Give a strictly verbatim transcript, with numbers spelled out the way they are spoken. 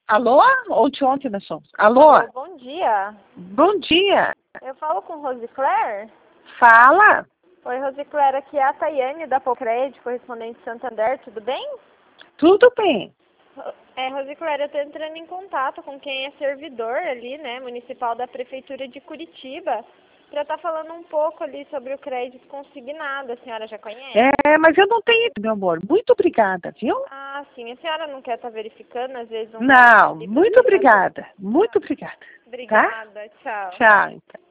Alô? Ontem, ontem nós somos. Alô? Alô, bom dia. Bom dia. Eu falo com Rosicler? Fala. Oi, Rosicler, aqui é a Tayane da Pocred, correspondente Santander, tudo bem? Tudo bem. É, Rosicler, eu estou entrando em contato com quem é servidor ali, né, municipal da Prefeitura de Curitiba, para estar falando um pouco ali sobre o crédito consignado. A senhora já conhece? É, mas eu não tenho, meu amor. Muito obrigada, viu? Ah, sim. A senhora não quer estar verificando, às vezes um Não, valor ali pra muito tentar- obrigada. Muito obrigada. Obrigada, tchau. Tchau, então.